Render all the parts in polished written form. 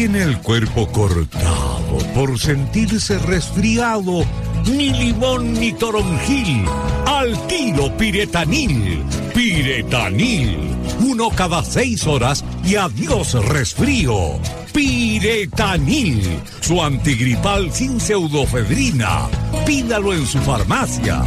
tiene el cuerpo cortado por sentirse resfriado, ni limón ni toronjil, al tiro Piretanil. Piretanil, 1 cada 6 horas y adiós resfrío. Piretanil, su antigripal sin pseudofedrina. Pídalo en su farmacia.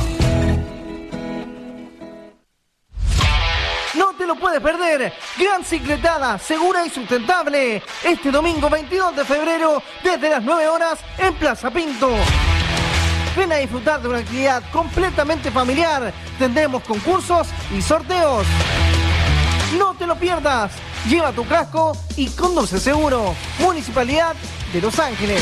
No te lo puedes perder. Gran cicletada, segura y sustentable. Este domingo 22 de febrero, desde las 9 horas, en Plaza Pinto. Ven a disfrutar de una actividad completamente familiar. Tendremos concursos y sorteos. No te lo pierdas. Lleva tu casco y conduce seguro. Municipalidad de Los Ángeles.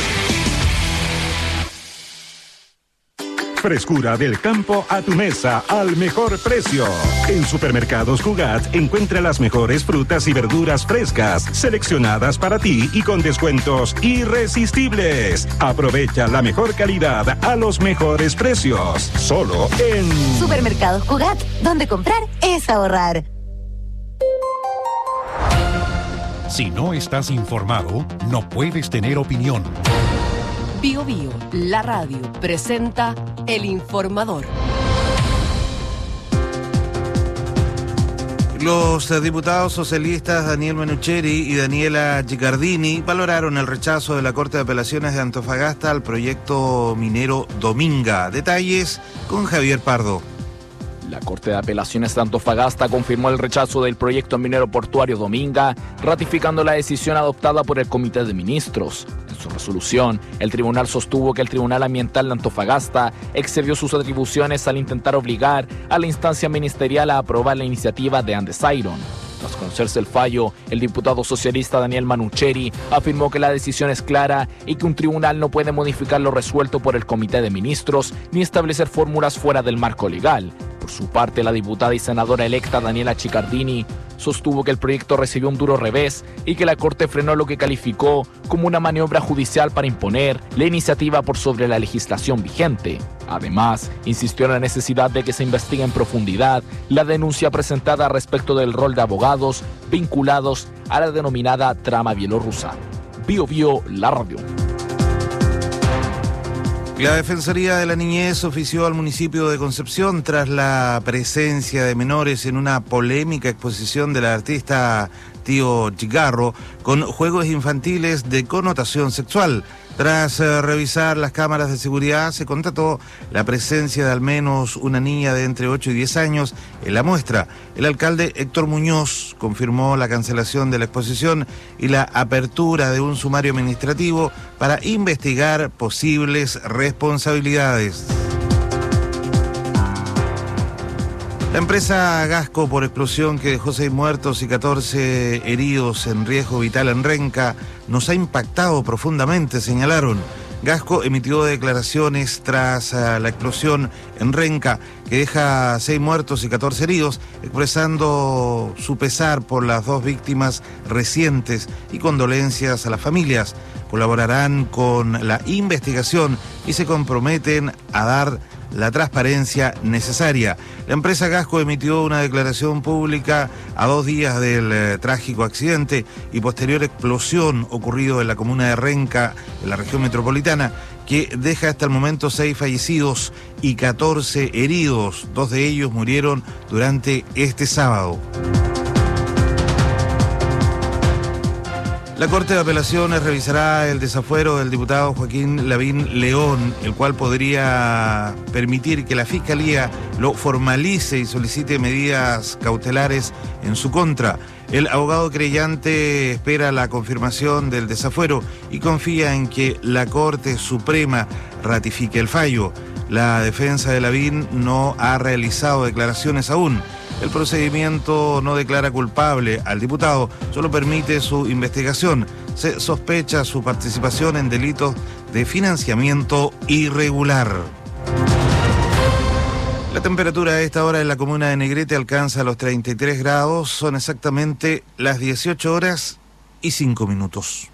Frescura del campo a tu mesa al mejor precio. En Supermercados Cugat encuentra las mejores frutas y verduras frescas, seleccionadas para ti y con descuentos irresistibles. Aprovecha la mejor calidad a los mejores precios. Solo en Supermercados Cugat, donde comprar es ahorrar. Si no estás informado, no puedes tener opinión. Bio Bio, la radio, presenta El Informador. Los diputados socialistas Daniel Manucheri y Daniela Giccardini valoraron el rechazo de la Corte de Apelaciones de Antofagasta al proyecto minero Dominga. Detalles con Javier Pardo. La Corte de Apelaciones de Antofagasta confirmó el rechazo del proyecto minero portuario Dominga, ratificando la decisión adoptada por el Comité de Ministros. En su resolución, el tribunal sostuvo que el Tribunal Ambiental de Antofagasta excedió sus atribuciones al intentar obligar a la instancia ministerial a aprobar la iniciativa de Andes Iron. Tras conocerse el fallo, el diputado socialista Daniel Manucheri afirmó que la decisión es clara y que un tribunal no puede modificar lo resuelto por el Comité de Ministros ni establecer fórmulas fuera del marco legal. Por su parte, la diputada y senadora electa Daniela Giccardini sostuvo que el proyecto recibió un duro revés y que la Corte frenó lo que calificó como una maniobra judicial para imponer la iniciativa por sobre la legislación vigente. Además, insistió en la necesidad de que se investigue en profundidad la denuncia presentada respecto del rol de abogados vinculados a la denominada trama bielorrusa. Bio Bio, la radio. La Defensoría de la Niñez ofició al municipio de Concepción tras la presencia de menores en una polémica exposición del artista Tío Chigarro con juegos infantiles de connotación sexual. Tras revisar las cámaras de seguridad, se constató la presencia de al menos una niña de entre 8 y 10 años en la muestra. El alcalde Héctor Muñoz confirmó la cancelación de la exposición y la apertura de un sumario administrativo para investigar posibles responsabilidades. La empresa Gasco, por explosión que dejó 6 muertos y 14 heridos en riesgo vital en Renca, nos ha impactado profundamente, señalaron. Gasco emitió declaraciones tras la explosión en Renca, que deja 6 muertos y 14 heridos, expresando su pesar por las 2 víctimas recientes y condolencias a las familias. Colaborarán con la investigación y se comprometen a dar la transparencia necesaria. La empresa Gasco emitió una declaración pública a 2 días del trágico accidente y posterior explosión ocurrido en la comuna de Renca, en la región metropolitana, que deja hasta el momento 6 fallecidos y 14 heridos. 2 de ellos murieron durante este sábado. La Corte de Apelaciones revisará el desafuero del diputado Joaquín Lavín León, el cual podría permitir que la Fiscalía lo formalice y solicite medidas cautelares en su contra. El abogado creyente espera la confirmación del desafuero y confía en que la Corte Suprema ratifique el fallo. La defensa de Lavín no ha realizado declaraciones aún. El procedimiento no declara culpable al diputado, solo permite su investigación. Se sospecha su participación en delitos de financiamiento irregular. La temperatura a esta hora en la comuna de Negrete alcanza los 33 grados. Son exactamente las 18 horas y 5 minutos.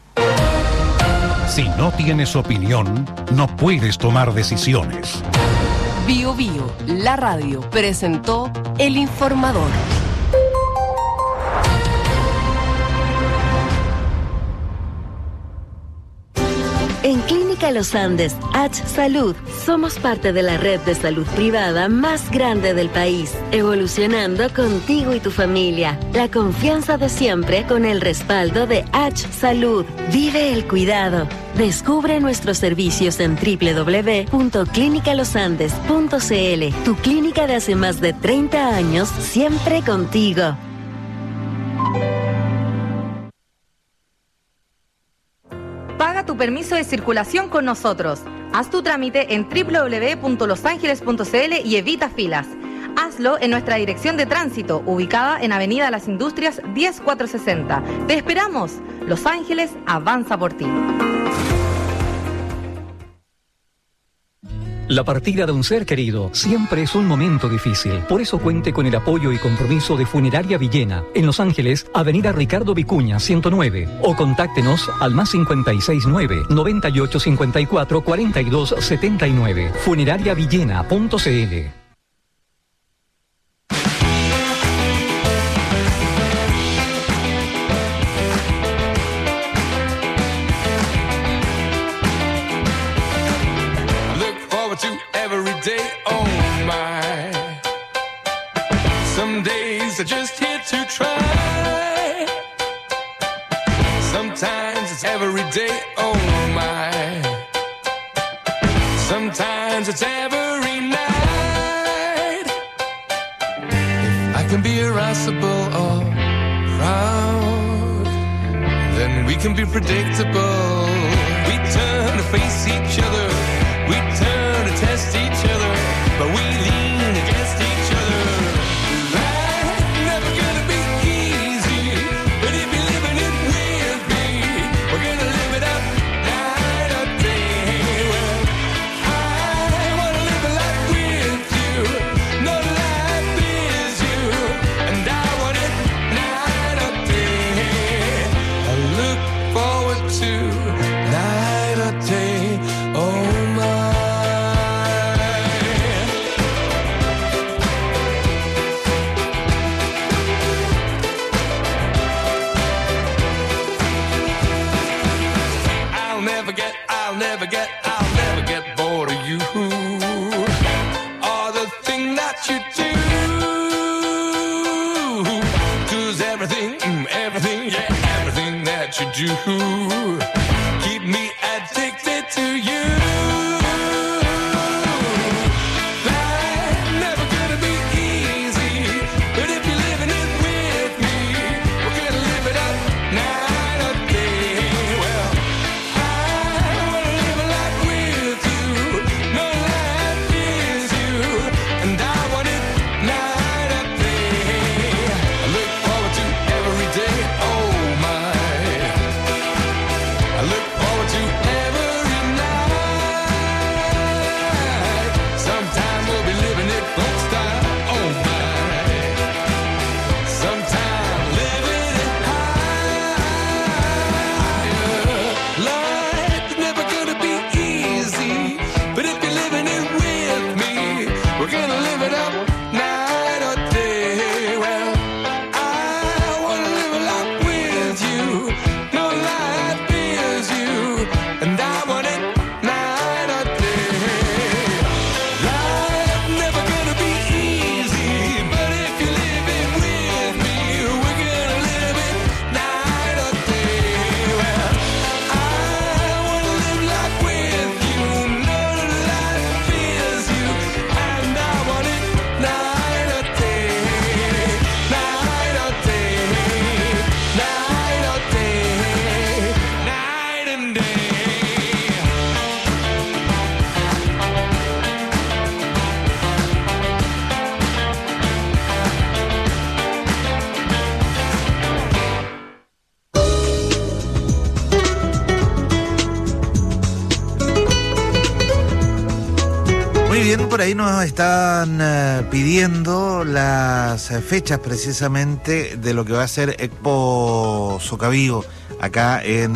Si no tienes opinión, no puedes tomar decisiones. Bio Bio, la radio, presentó El Informador. En Clínica Los Andes, H Salud, somos parte de la red de salud privada más grande del país, evolucionando contigo y tu familia. La confianza de siempre con el respaldo de H Salud. Vive el cuidado. Descubre nuestros servicios en www.clinicalosandes.cl. Tu clínica de hace más de 30 años, siempre contigo. Paga tu permiso de circulación con nosotros. Haz tu trámite en www.losangeles.cl y evita filas. Hazlo en nuestra dirección de tránsito, ubicada en Avenida Las Industrias 10460. ¡Te esperamos! Los Ángeles avanza por ti. La partida de un ser querido siempre es un momento difícil. Por eso cuente con el apoyo y compromiso de Funeraria Villena, en Los Ángeles, Avenida Ricardo Vicuña, 109. O contáctenos al +569 9854 4279. Funerariavillena.cl. Are just here to try. Sometimes it's every day, oh my. Sometimes it's every night. If I can be irascible or proud, then we can be predictable. We turn to face each other, we turn to test each other, but we lean against each other. I'll never get bored of you, or the thing that you do. 'Cause everything that you do, keep me addicted to you. Life's never gonna be easy, but if you're living it with me, we're gonna live it up night or day. Well, por ahí nos están pidiendo las fechas precisamente de lo que va a ser Expo Socavío acá en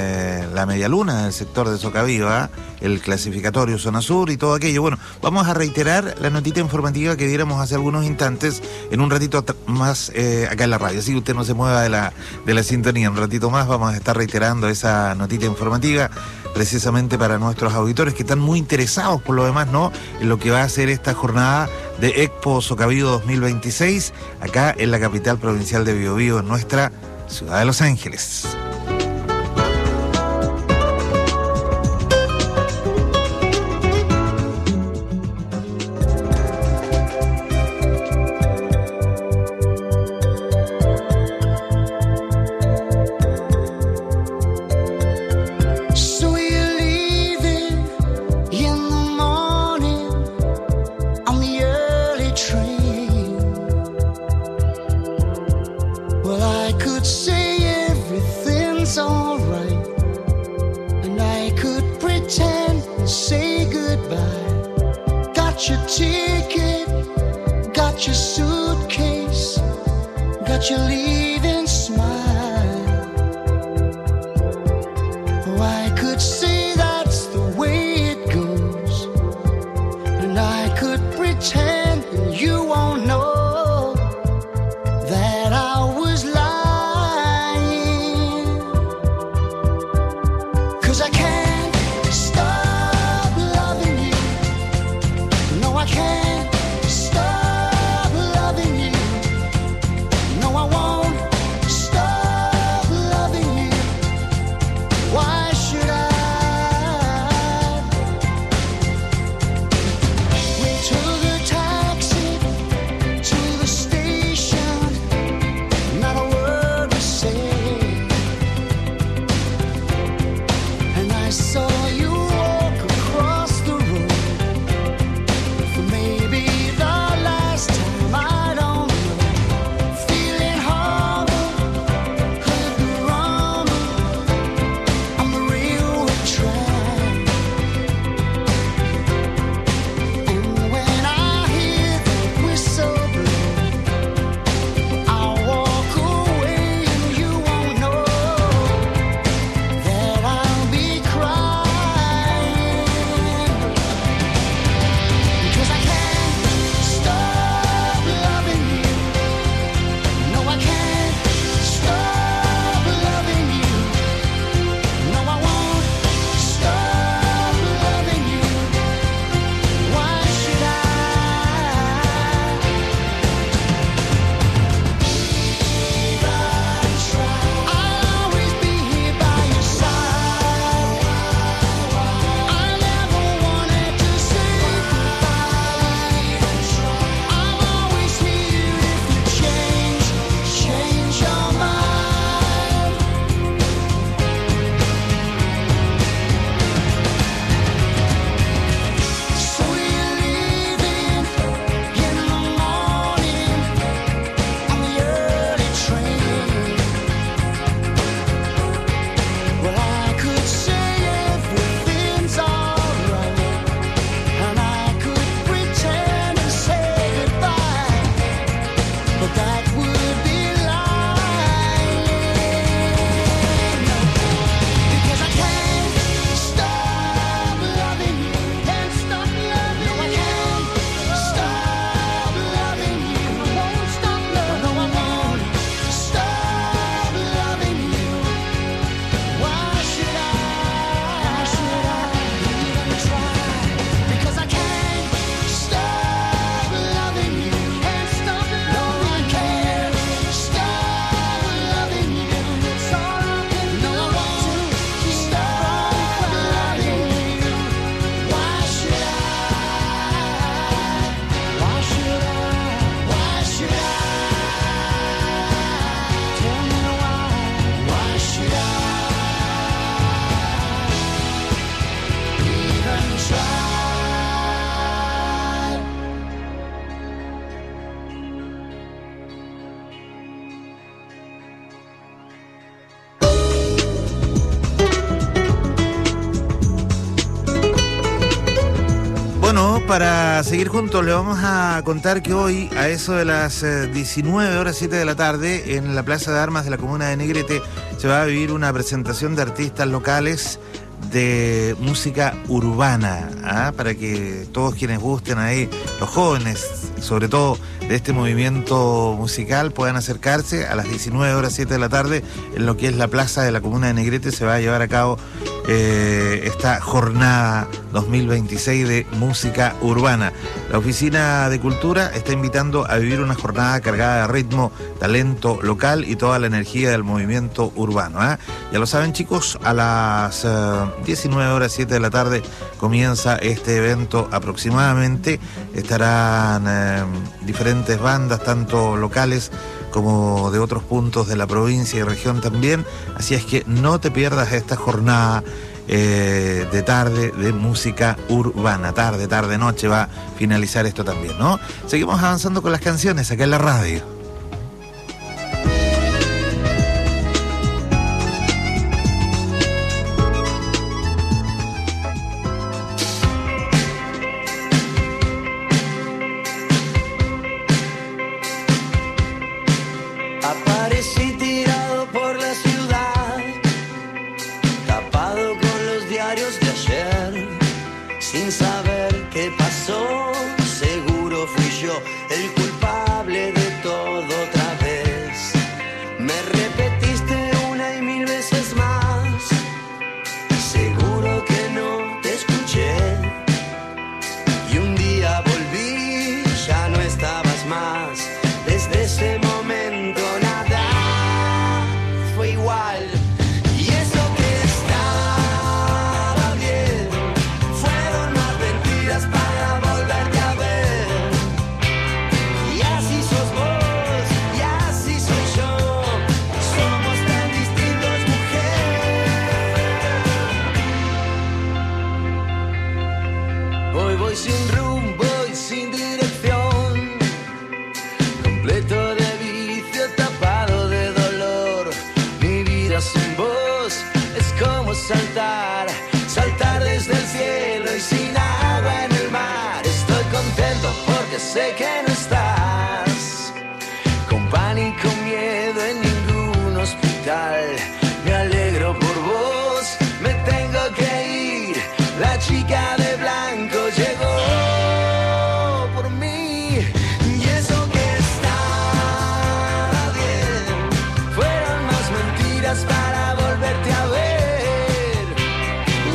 la Medialuna, el sector de Socavío, el clasificatorio Zona Sur y todo aquello. Bueno, vamos a reiterar la notita informativa que diéramos hace algunos instantes en un ratito más acá en la radio, así que usted no se mueva de la sintonía. Un ratito más vamos a estar reiterando esa notita informativa precisamente para nuestros auditores que están muy interesados por lo demás, ¿no?, en lo que va a ser esta jornada de Expo Socavío 2026 acá en la capital provincial de Biobío, en nuestra ciudad de Los Ángeles. Para seguir juntos, le vamos a contar que hoy, a eso de las 19 horas 7 de la tarde, en la Plaza de Armas de la comuna de Negrete, se va a vivir una presentación de artistas locales de música urbana, para que todos quienes gusten ahí, los jóvenes, sobre todo de este movimiento musical, puedan acercarse a las 19 horas 7 de la tarde en lo que es la plaza de la comuna de Negrete. Se va a llevar a cabo esta jornada 2026 de música urbana. La Oficina de Cultura está invitando a vivir una jornada cargada de ritmo, talento local y toda la energía del movimiento urbano, ¿eh? Ya lo saben, chicos, a las 19 horas 7 de la tarde comienza este evento aproximadamente. Estarán diferentes bandas, tanto locales como de otros puntos de la provincia y región también. Así es que no te pierdas esta jornada de tarde de música urbana. Tarde, noche va a finalizar esto también, ¿no? Seguimos avanzando con las canciones acá en la radio. Aparecí tirado por la ciudad, tapado con los diarios de ayer, sin saber qué pasó. Seguro fui yo el culpable de todo otra vez. Me repetiste una y mil veces más, seguro que no te escuché. Y un día volví, ya no estabas más. Desde ese momento nada fue igual. Y eso que estaba bien fueron más mentiras para volverte a ver. Y así sos vos, y así soy yo. Somos tan distintos, mujer. Hoy voy sin rumbo y sin dirección, completo de vicio, tapado de dolor. Mi vida sin vos es como saltar desde el cielo y sin agua en el mar. Estoy contento porque sé que no estás, con pánico, miedo en ningún hospital. Me alegro por vos, me tengo que ir. La chica de blanco llegó por mí. Y eso que estaba bien fueron más mentiras para volverte a ver.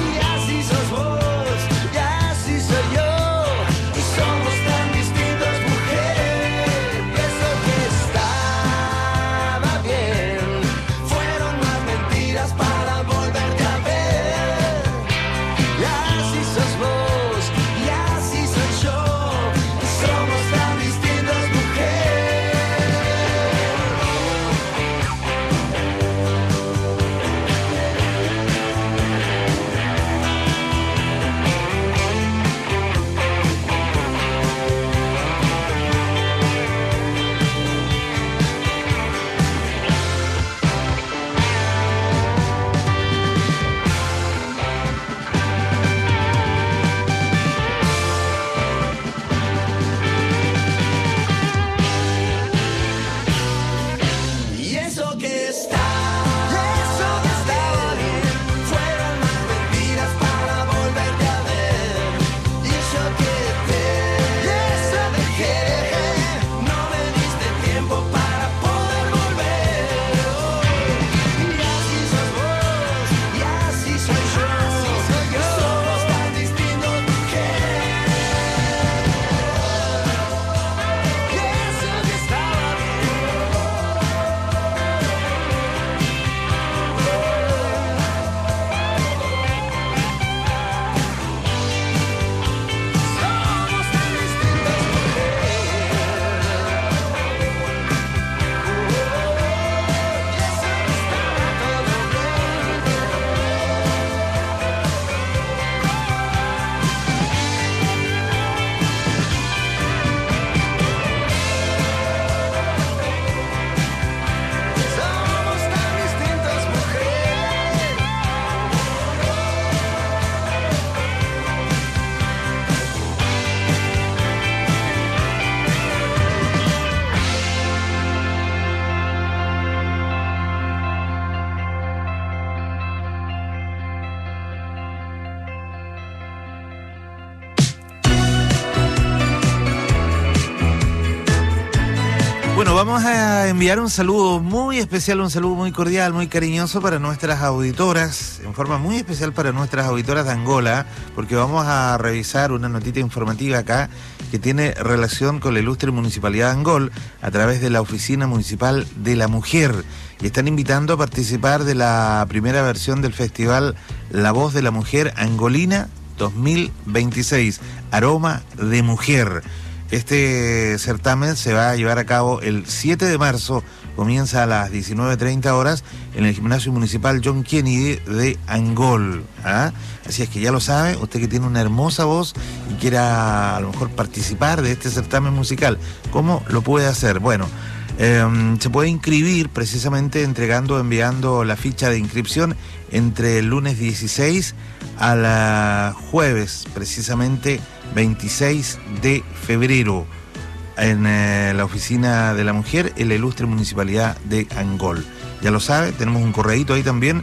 vamos a enviar un saludo muy especial, un saludo muy cordial, muy cariñoso para nuestras auditoras, en forma muy especial para nuestras auditoras de Angola, porque vamos a revisar una notita informativa acá que tiene relación con la ilustre Municipalidad de Angol a través de la Oficina Municipal de la Mujer. Y están invitando a participar de la primera versión del festival La Voz de la Mujer Angolina 2026, Aroma de Mujer. Este certamen se va a llevar a cabo el 7 de marzo, comienza a las 19:30 horas en el Gimnasio Municipal John Kennedy de Angol. Así es que ya lo sabe, usted que tiene una hermosa voz y quiera a lo mejor participar de este certamen musical, ¿cómo lo puede hacer? Bueno, se puede inscribir precisamente enviando la ficha de inscripción entre el lunes 16 a la jueves, precisamente 26 de febrero, en la Oficina de la Mujer en la ilustre Municipalidad de Angol. Ya lo sabe, tenemos un correíto ahí también,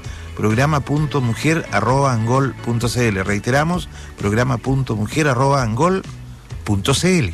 programa.mujer@angol.cl. Reiteramos, programa.mujer@angol.cl.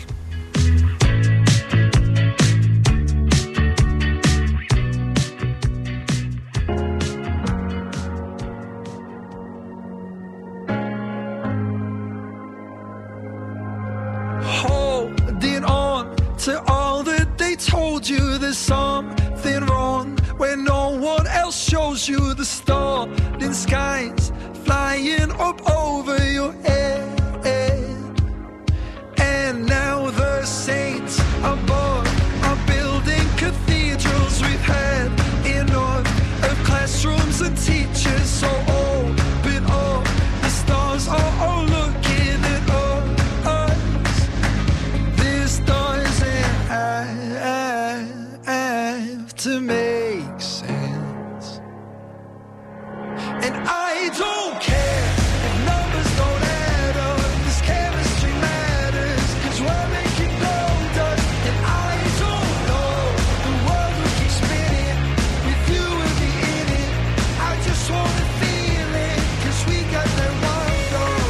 Holding on to all that they told you, there's something wrong when no one else shows you the starting skies flying up over your head. And now the saints above are building cathedrals. We've had enough of classrooms and teachers, so open up, the stars are all looking at us. This doesn't have to make sense, and I don't care if numbers don't add up, this chemistry matters, 'cause we're making gold dust, and I don't know the world will keep spinning with you and me in it. I just wanna feel it, 'cause we got that one goal.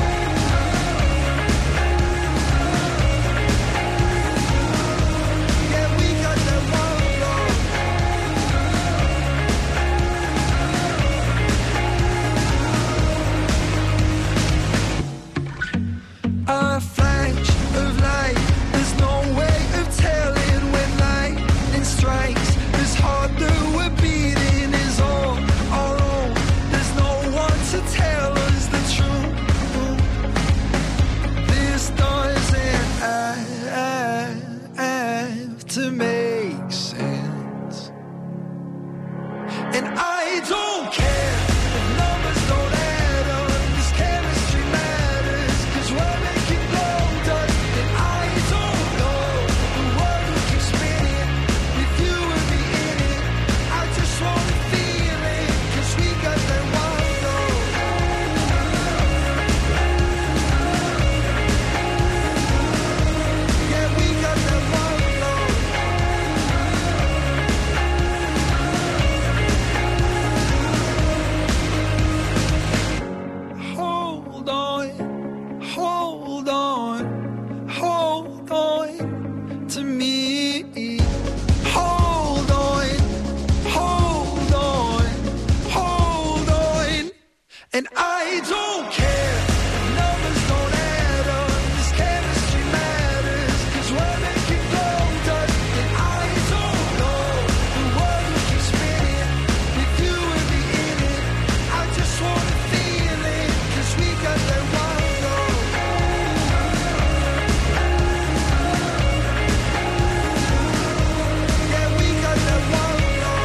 Yeah, we got that one goal. A flash of light, there's no way of telling when lightning strikes. This heart that we're beating is all our own. There's no one to tell us the truth. This doesn't have to make sense, and I don't care if numbers don't add up, this chemistry matters, 'cause we're making gold dust, and I don't know the world will keep spinning with you and me in it. I just wanna feel it, 'cause we got that one goal. Yeah, we got that one goal. Hold on to me. Hold on, and I don't care if numbers don't add up, this chemistry matters, 'cause we're making gold dust, and I don't know the world will keep spinning with you and me in it. I just wanna feel it, 'cause we got that one goal. Yeah, we got that one goal.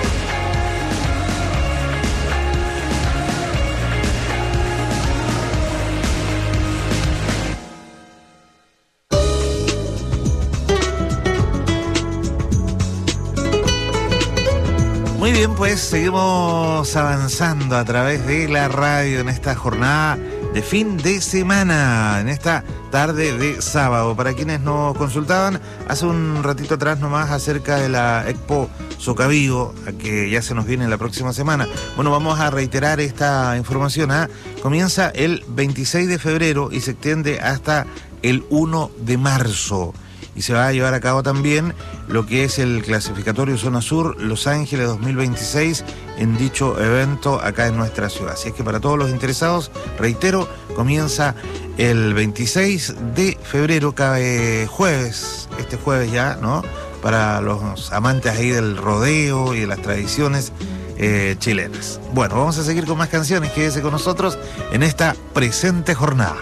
Muy bien, pues seguimos avanzando a través de la radio en esta jornada de fin de semana, en esta tarde de sábado. Para quienes nos consultaban hace un ratito atrás nomás acerca de la Expo Socavigo, a que ya se nos viene la próxima semana. Bueno, vamos a reiterar esta información. Comienza el 26 de febrero y se extiende hasta el 1 de marzo. y se va a llevar a cabo también lo que es el clasificatorio Zona Sur Los Ángeles 2026 en dicho evento acá en nuestra ciudad. Así es que para todos los interesados, reitero, comienza el 26 de febrero, cabe jueves, este jueves ya, ¿no? Para los amantes ahí del rodeo y de las tradiciones chilenas. Bueno, vamos a seguir con más canciones, quédese con nosotros en esta presente jornada.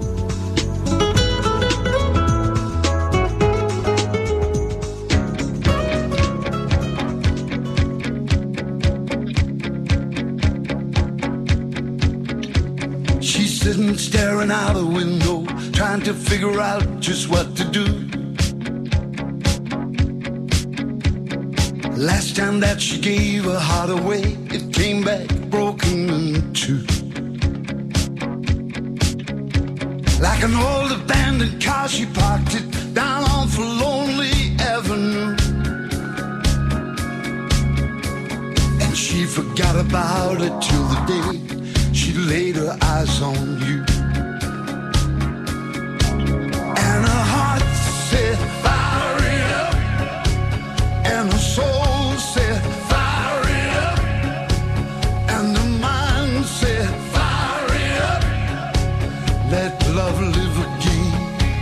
She's sitting staring out the window, trying to figure out just what to do. Last time that she gave her heart away, it came back broken in two. Like an old abandoned car, she parked it down on Lonely Avenue. And she forgot about it till the day she laid her eyes on you. And her heart said, fire it up. And her soul said, fire it up. And her mind said, fire it up. Let love live again.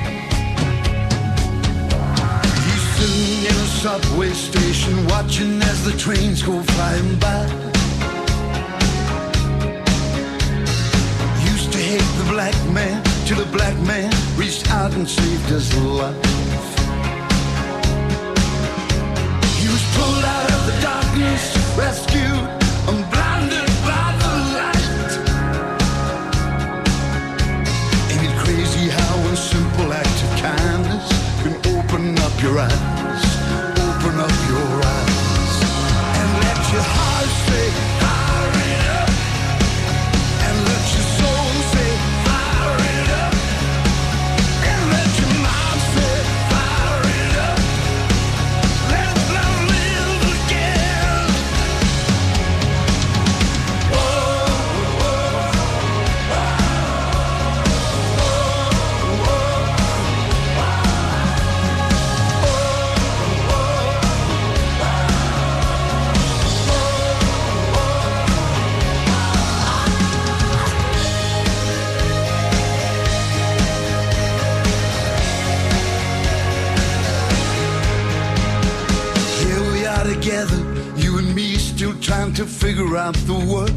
He's sitting in a subway station, watching as the trains go flying by. Used to hate the black man, till the black man reached out and saved his life. He was pulled out of the darkness, rescued and blinded by the light. Ain't it crazy how one simple act of kindness can open up your eyes, open up your eyes, and let your heart say, fire it up, and let your soul say, fire it up, and let your mind say, fire it up, let love live again. Here we are together, you and me, still trying to figure out the world.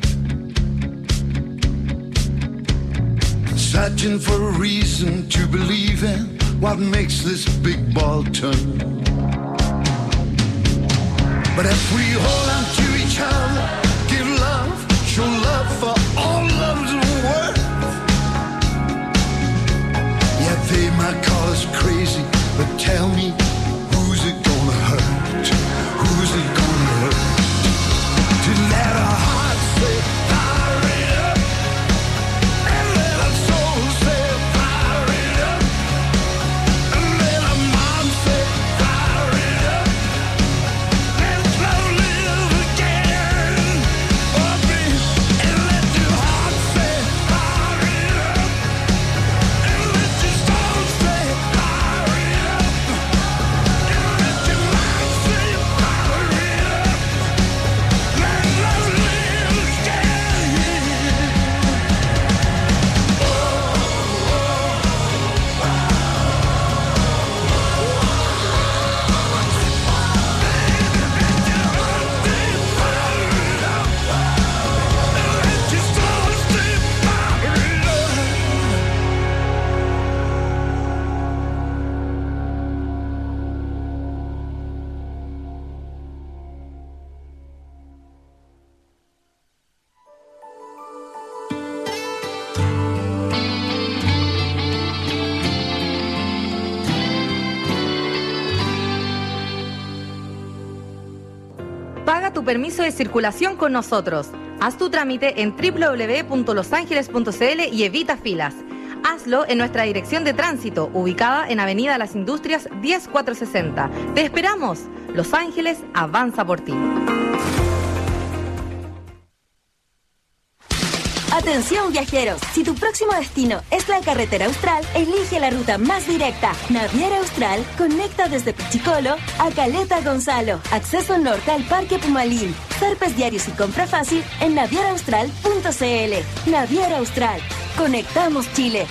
Searching for a reason to believe in what makes this big ball turn. But if we hold on to each other, give love, show love for all love's worth. Yeah, they might call us crazy, but tell me, who's it gonna hurt? Who's it gonna hurt? To let our hearts say, fire it up, and let our souls say, fire it up, and let our minds say, fire it up, let love live again. Oh, baby, and let your heart say, fire it up, and let your soul say, fire it up, and let your mind say, fire it up, let love live again. Paga tu permiso de circulación con nosotros. Haz tu trámite en www.losangeles.cl y evita filas. Hazlo en nuestra dirección de tránsito, ubicada en Avenida Las Industrias 10460. ¡Te esperamos! Los Ángeles avanza por ti. Atención viajeros, si tu próximo destino es la carretera austral, elige la ruta más directa. Naviera Austral conecta desde Pichicolo a Caleta Gonzalo. Acceso norte al Parque Pumalín. Zarpes diarios y compra fácil en navieraaustral.cl. Naviera Austral. Conectamos Chile.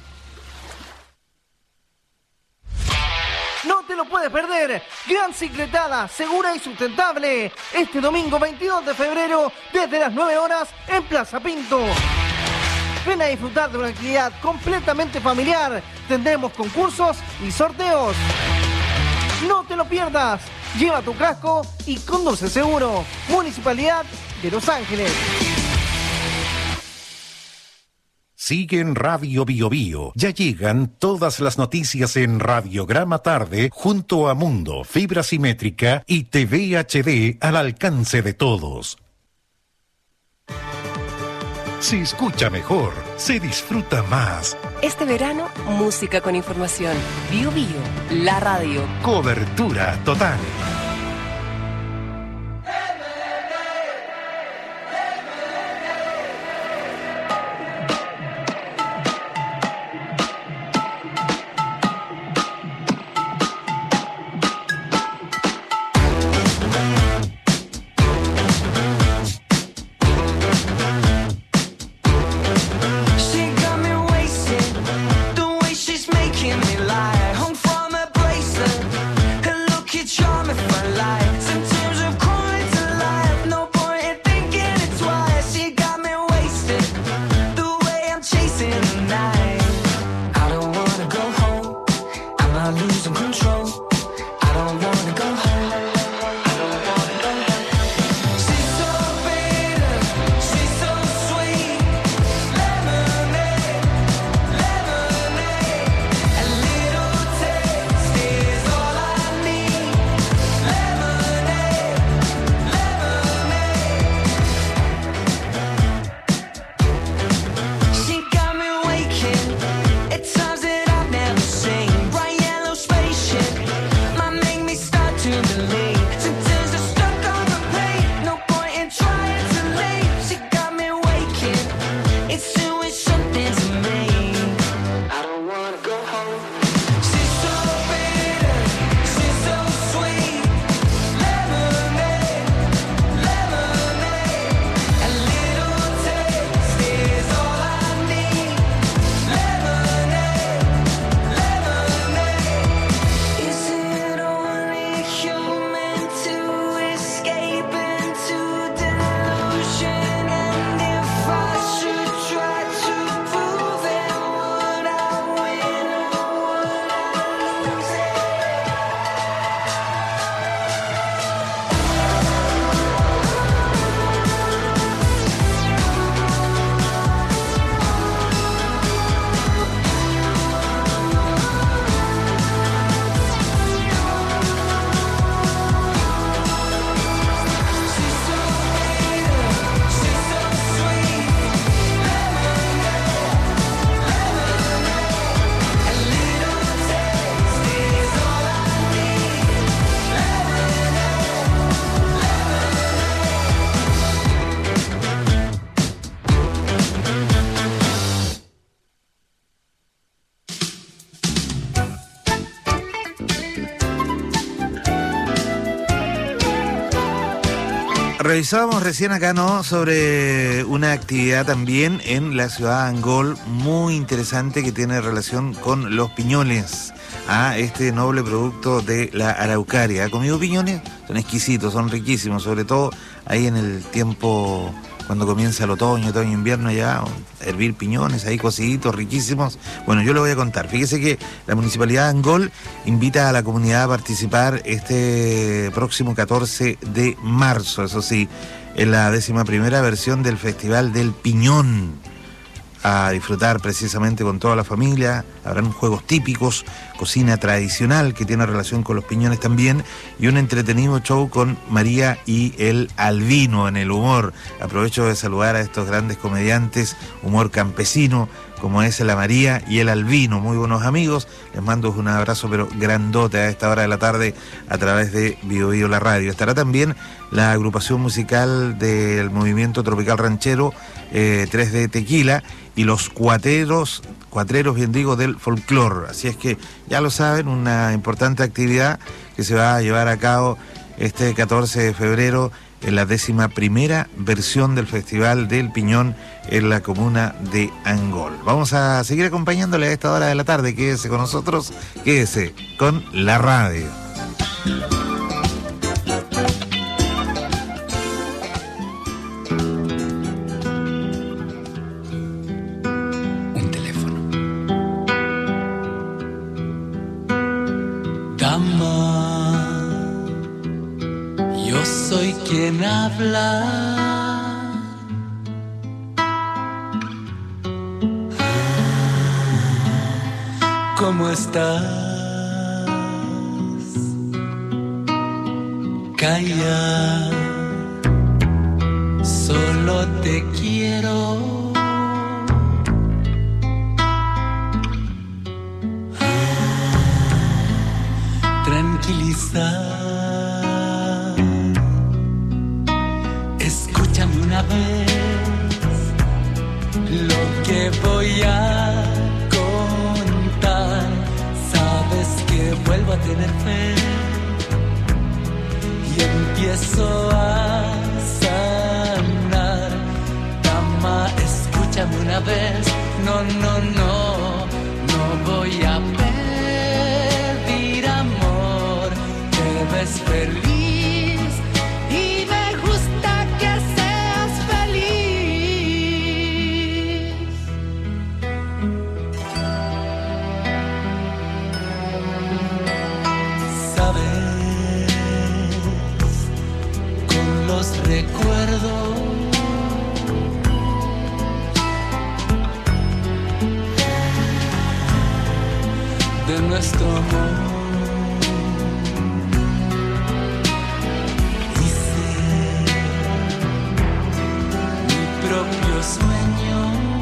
No te lo puedes perder. Gran cicletada, segura y sustentable. Este domingo 22 de febrero, desde las 9 horas, en Plaza Pinto. Ven a disfrutar de una actividad completamente familiar. Tendremos concursos y sorteos. No te lo pierdas. Lleva tu casco y conduce seguro. Municipalidad de Los Ángeles. Sigue en Radio Bio Bio. Ya llegan todas las noticias en Radiograma Tarde junto a Mundo, Fibra Simétrica y TV HD al alcance de todos. Se escucha mejor, se disfruta más. Este verano, música con información. Bio Bio, la radio. Cobertura total. Revisábamos recién acá, ¿no?, sobre una actividad también en la ciudad de Angol, muy interesante, que tiene relación con los piñones, este noble producto de la Araucaria. ¿Ha comido piñones? Son exquisitos, son riquísimos, sobre todo ahí en el tiempo cuando comienza el otoño, invierno, ya hervir piñones ahí cociditos, riquísimos. Bueno, yo lo voy a contar. Fíjese que la Municipalidad de Angol invita a la comunidad a participar este próximo 14 de marzo, eso sí, en la 11ª versión del Festival del Piñón, a disfrutar precisamente con toda la familia, Habrán juegos típicos, cocina tradicional que tiene relación con los piñones también, y un entretenido show con María y el Albino en el humor. Aprovecho de saludar a estos grandes comediantes, humor campesino, como es la María y el Albino, muy buenos amigos. Les mando un abrazo pero grandote a esta hora de la tarde a través de Bio Bio la radio. Estará también la agrupación musical del movimiento tropical ranchero 3D Tequila y los cuatreros bien digo, del folclore. Así es que ya lo saben, una importante actividad que se va a llevar a cabo este 14 de febrero en la 11ª versión del Festival del Piñón en la comuna de Angol. Vamos a seguir acompañándole a esta hora de la tarde. Quédese con nosotros, quédese con la radio. Un teléfono. Dama, yo soy quien habla. ¿Cómo estás? Calla, solo te quiero. Tranquilizar. Escúchame una vez lo que voy a contar. Sabes que vuelvo a tener fe y empiezo a sanar. Dama, escúchame una vez. No, no, no, no voy a pedir amor. Te ves feliz y me gusta que seas feliz. Sabes, con los recuerdos de nuestro amor, hice mi propio sueño,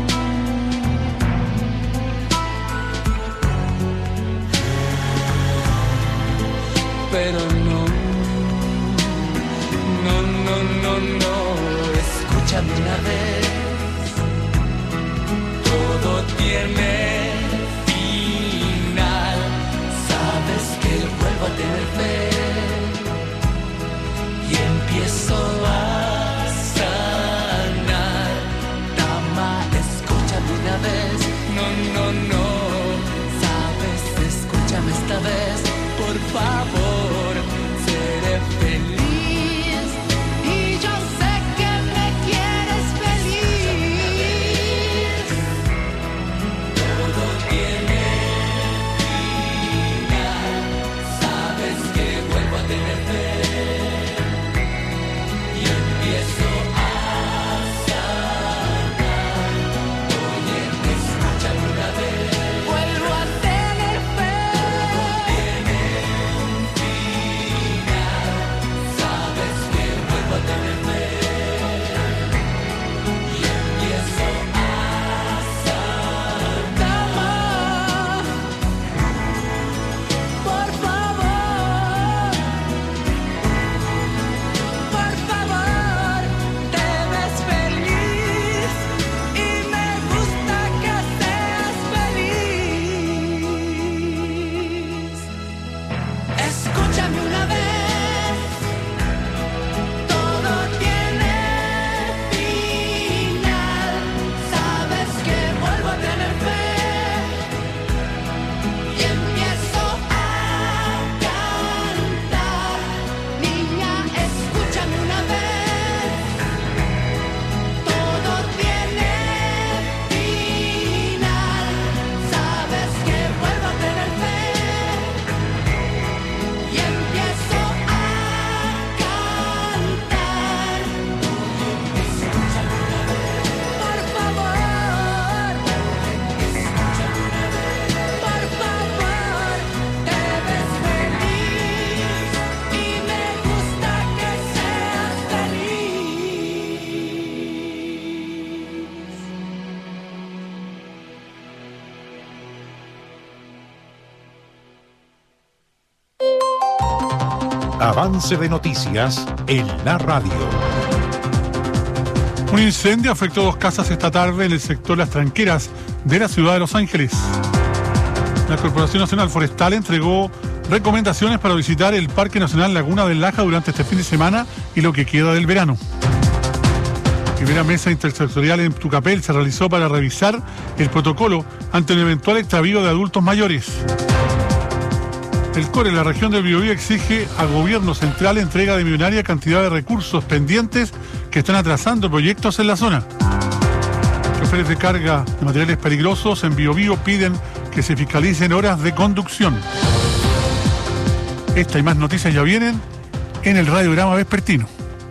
pero no, no, no, no, no, escúchame una vez, todo tiene final, sabes que vuelvo a tener fe y empiezo a sanar. Dama, escúchame una vez, no, no, no, sabes, escúchame esta vez, por favor, seré feliz y yo sé que me quieres feliz. Todo tiene final, sabes que vuelvo a tener fe y empiezo a sanar. Oye, escúchame una vez, vuelvo a tener fe. Todo tiene Avance de noticias en la radio. Un incendio afectó 2 casas esta tarde en el sector Las Tranqueras de la ciudad de Los Ángeles. La Corporación Nacional Forestal entregó recomendaciones para visitar el Parque Nacional Laguna del Laja durante este fin de semana y lo que queda del verano. La primera mesa intersectorial en Tucapel se realizó para revisar el protocolo ante un eventual extravío de adultos mayores. El CORE, la región del Biobío, exige al gobierno central entrega de millonaria cantidad de recursos pendientes que están atrasando proyectos en la zona. Choferes de carga de materiales peligrosos en Biobío piden que se fiscalicen horas de conducción. Esta y más noticias ya vienen en el Radiograma Vespertino.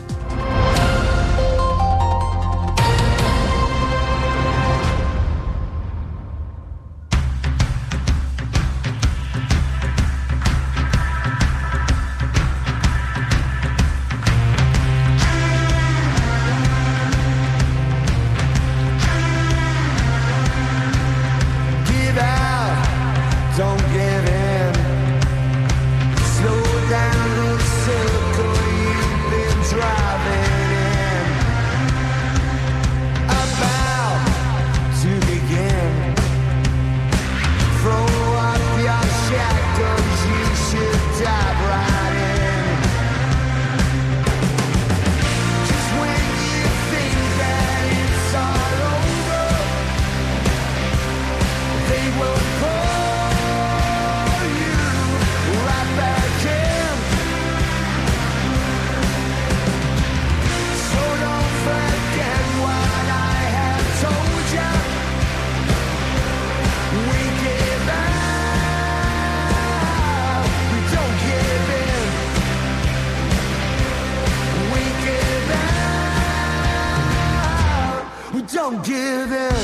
Don't give in.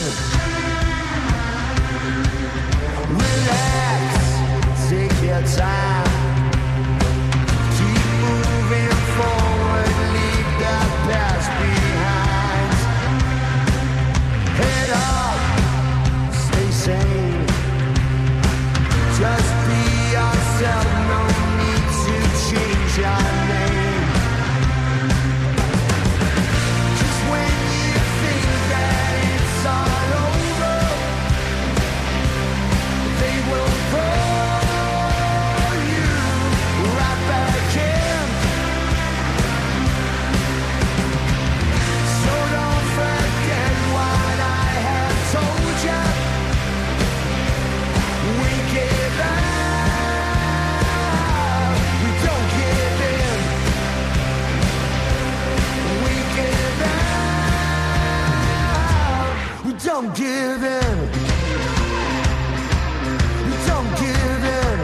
Relax, take your time. Keep moving forward, leave the past behind. Head up, stay sane. Just be yourself, no need to change your name. Don't give in. Don't give in.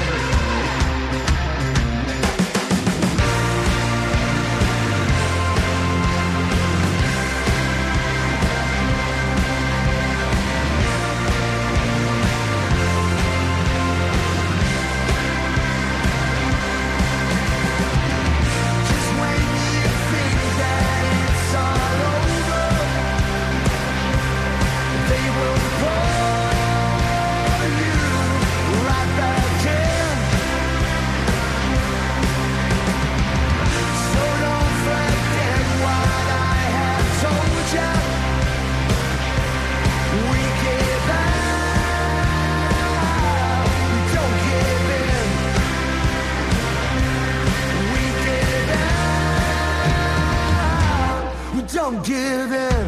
Just when you think that it's all over, they will pull you right back in. So don't forget what I have told you. We give out, we don't give in. We give out, we don't give in.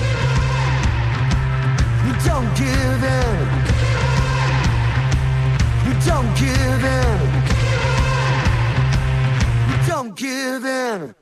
Don't give in. Don't give in. Don't give in.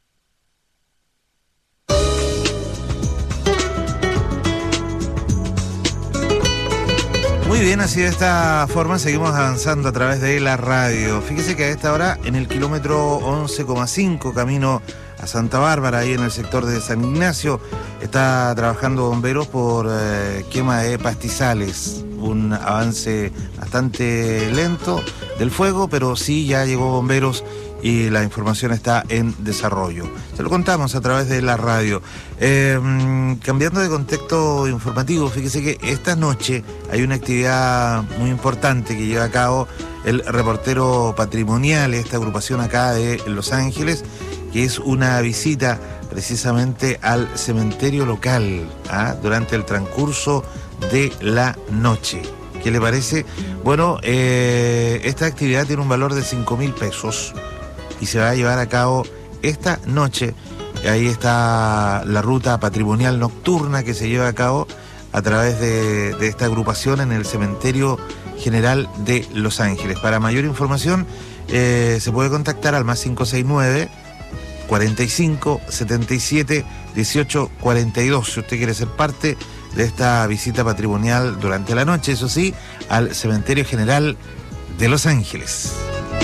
Muy bien, así de esta forma seguimos avanzando a través de la radio. Fíjese que a esta hora en el kilómetro 11,5 camino a Santa Bárbara, ahí en el sector de San Ignacio, está trabajando bomberos por quema de pastizales. Un avance bastante lento del fuego, pero sí ya llegó bomberos y la información está en desarrollo. Se lo contamos a través de la radio. Cambiando de contexto informativo, fíjese que esta noche hay una actividad muy importante que lleva a cabo el reportero patrimonial, esta agrupación acá de Los Ángeles, que es una visita precisamente al cementerio local durante el transcurso de la noche. ¿Qué le parece? Bueno, esta actividad tiene un valor de 5.000 pesos y se va a llevar a cabo esta noche. Ahí está la ruta patrimonial nocturna que se lleva a cabo a través de esta agrupación en el Cementerio General de Los Ángeles. Para mayor información se puede contactar al más 569 45 77 18 42 si usted quiere ser parte de esta visita patrimonial durante la noche, eso sí, al Cementerio General de Los Ángeles.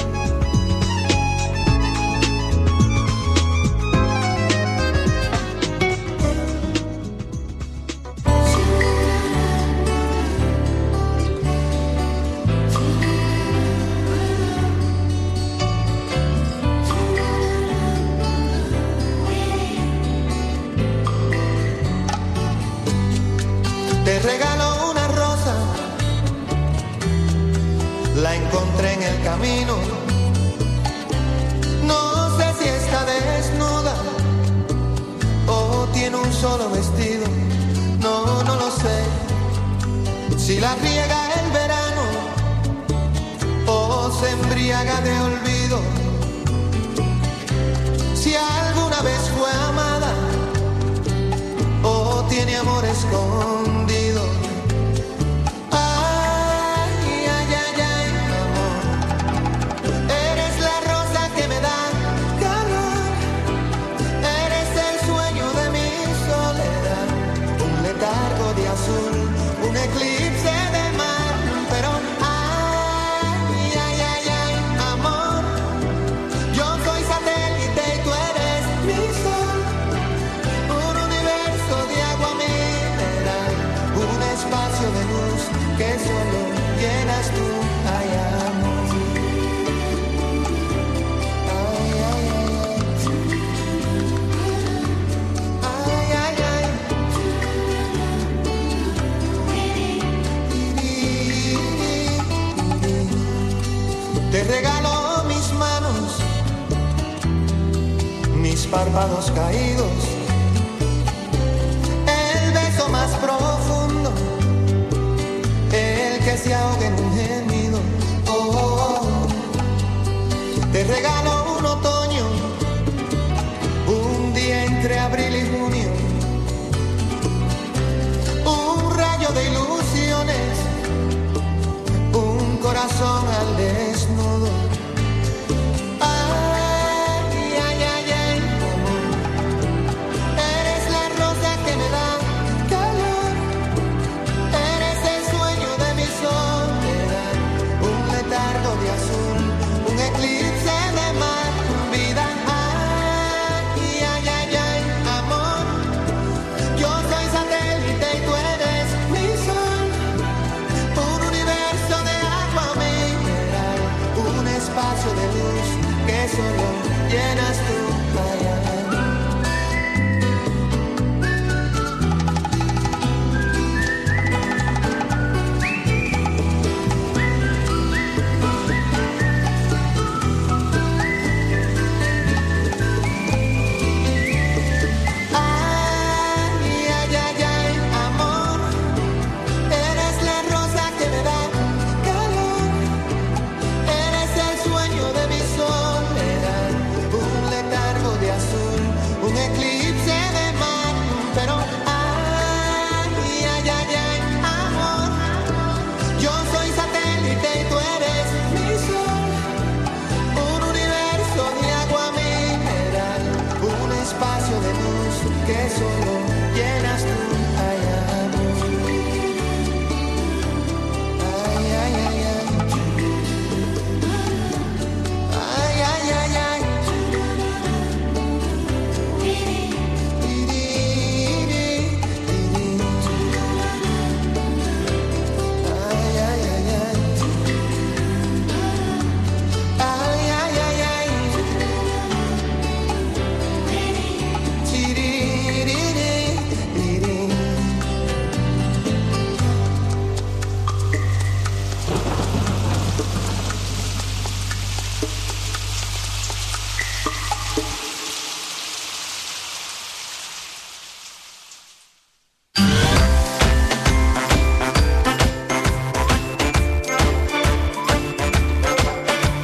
Te regalo una rosa, la encontré en el camino. No sé si está desnuda o tiene un solo vestido. No lo sé. Si la riega el verano o se embriaga de olvido. Si alguna vez fue amada o tiene amor escondido. Ay, ay, ay, ay, amor. Eres la rosa que me da calor. Eres el sueño de mi soledad. Un letargo de azul, un eclipse de mar. Pero ay, ay, ay, ay, amor. Yo soy satélite y tú eres mi sol. Un universo de agua mineral, un espacio de luz que solo llenas tú. Ay, amor. Ay, ay, ay, ay, ay, ay. Te regalo mis manos, mis párpados caídos, el beso más profundo, el que se ahoga en un gemido. Oh, oh, oh. Te regalo un otoño, un día entre abril y junio, un rayo de ilusiones, un corazón al desnudo. Ay, ay, ay, ay, amor. Eres la rosa que me da calor. Eres el sueño de mi soledad. Un letargo de azul, un eclipse de mar, vida. Ay, ay, ay, ay, amor. Yo soy satélite y tú eres mi sol. Un universo de agua mineral.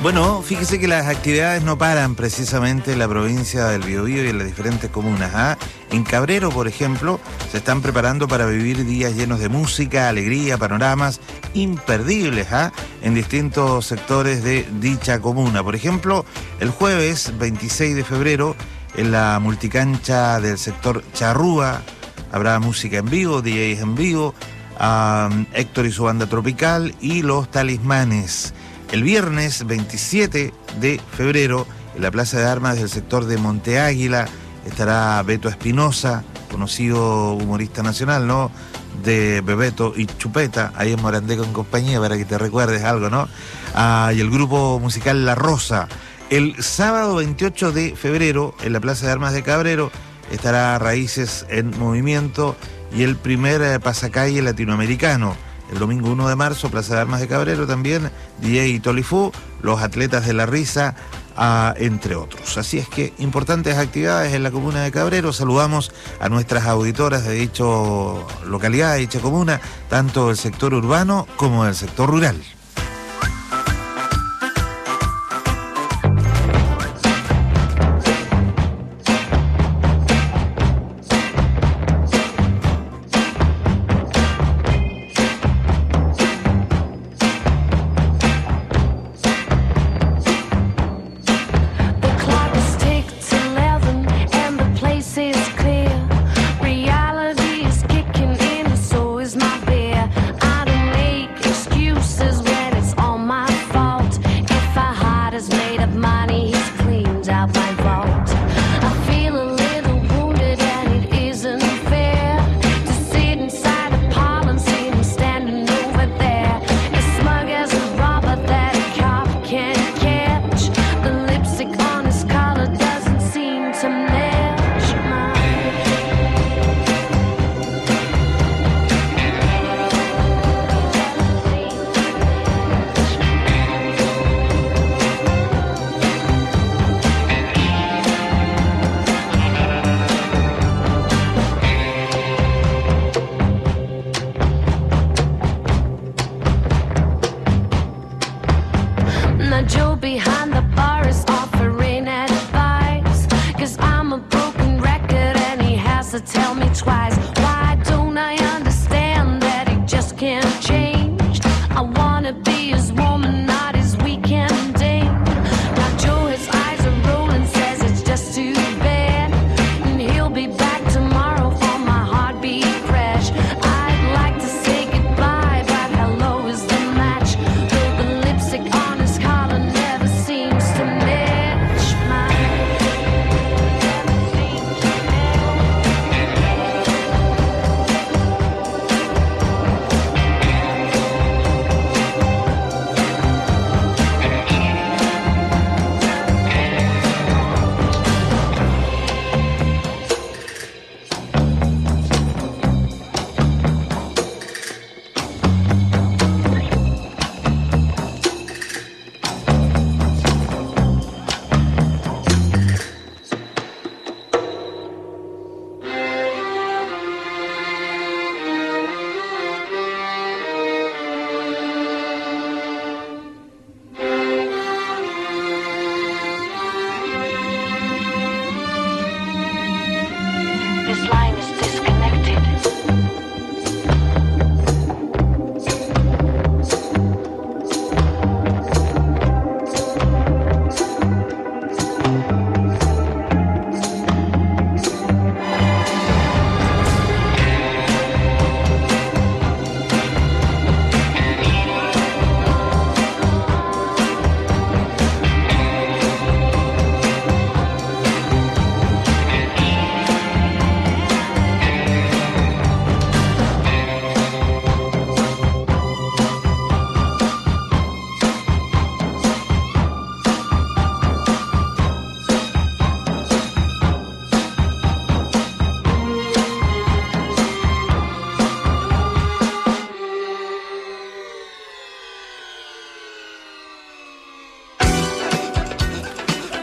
Bueno, fíjese que las actividades no paran precisamente en la provincia del Biobío y en las diferentes comunas. ¿Ah? En Cabrero, por ejemplo, se están preparando para vivir días llenos de música, alegría, panoramas imperdibles en distintos sectores de dicha comuna. Por ejemplo, el jueves 26 de febrero, en la multicancha del sector Charrúa, habrá música en vivo, DJs en vivo, Héctor y su banda tropical y los Talismanes. El viernes 27 de febrero, en la Plaza de Armas del sector de Monte Águila, estará Beto Espinosa, conocido humorista nacional, ¿no? De Bebeto y Chupeta, ahí en Morandé con compañía, para que te recuerdes algo, ¿no? Y el grupo musical La Rosa. El sábado 28 de febrero, en la Plaza de Armas de Cabrero, estará Raíces en Movimiento y el primer pasacalle latinoamericano. El domingo 1 de marzo, Plaza de Armas de Cabrero también, DJ Tolifú, los Atletas de la Risa, entre otros. Así es que importantes actividades en la comuna de Cabrero. Saludamos a nuestras auditoras de dicha localidad, de dicha comuna, tanto del sector urbano como del sector rural.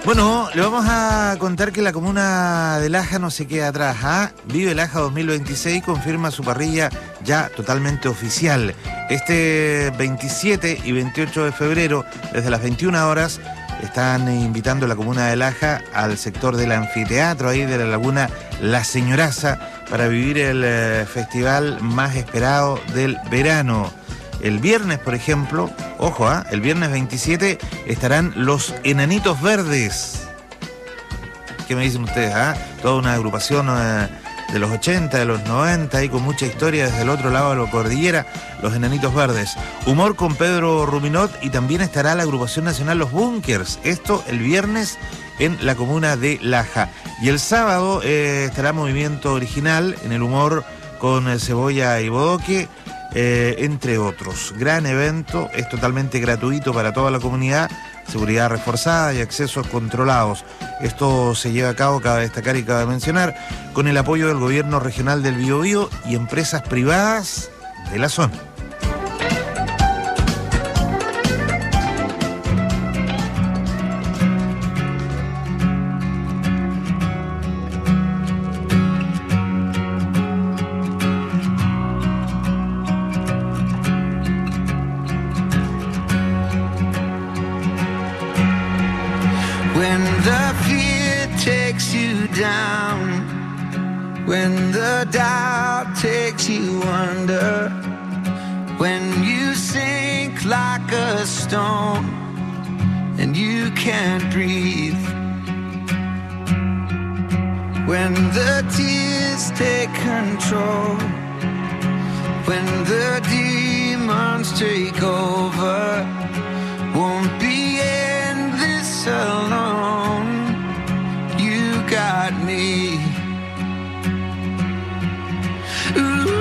Bueno, le vamos a contar que la comuna de Laja no se queda atrás. ¿Ah? Vive Laja 2026 confirma su parrilla ya totalmente oficial. Este 27 y 28 de febrero, desde las 21 horas, están invitando a la comuna de Laja al sector del anfiteatro, ahí de la laguna La Señoraza, para vivir el festival más esperado del verano. El viernes, por ejemplo, ojo, el viernes 27 estarán los Enanitos Verdes. ¿Qué me dicen ustedes? Toda una agrupación de los 80, de los 90, ahí con mucha historia desde el otro lado de la cordillera, los Enanitos Verdes. Humor con Pedro Ruminot y también estará la agrupación nacional Los Bunkers. Esto el viernes en la comuna de Laja. Y el sábado estará Movimiento Original en el humor con Cebolla y Bodoque, entre otros. Gran evento, es totalmente gratuito para toda la comunidad, seguridad reforzada y accesos controlados. Esto se lleva a cabo, cabe destacar y cabe mencionar, con el apoyo del gobierno regional del Biobío y empresas privadas de la zona. When the fear takes you down, when the doubt takes you under, when you sink like a stone and you can't breathe, when the tears take control, when the demons take over, won't be in this alone. You got me. Ooh.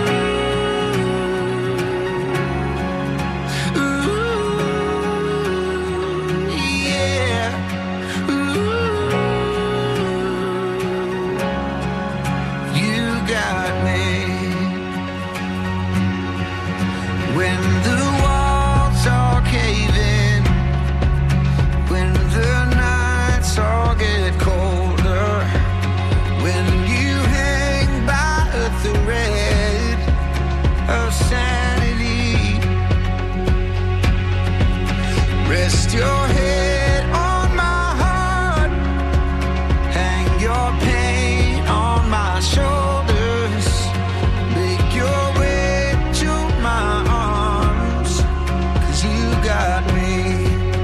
Rest your head on my heart, hang your pain on my shoulders, make your way to my arms, 'cause you got me.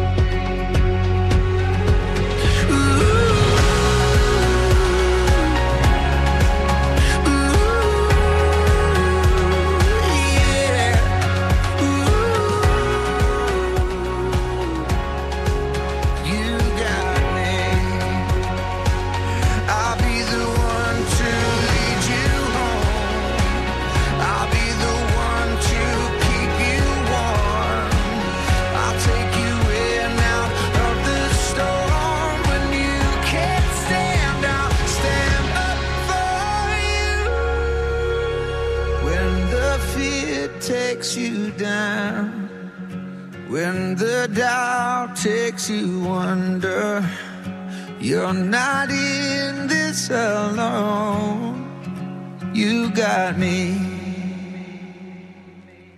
Takes you down, when the doubt takes you under, you're not in this alone. You got me.